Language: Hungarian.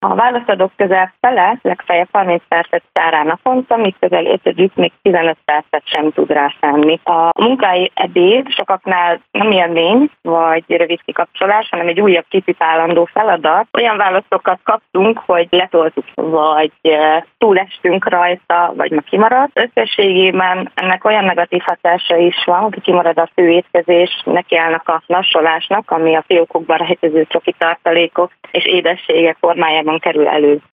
A válaszadók közel fele, legfeljebb 30 percet szár rá naponta, míg közel 5-ük még 15 percet sem tud rá szánni. A munkai ebéd sokaknál nem élmény vagy rövid kikapcsolás, hanem egy újabb kipipálandó feladat. Olyan válaszokat kaptunk, hogy letoltuk, vagy túlestünk rajta, vagy ma kimaradt. Összességében ennek olyan negatív hatása is van, hogy kimarad a fő étkezés, nekiállnak a lassolásnak, ami a fiókokban rejtező csoki tartalékok és édességek formájában kerül elő.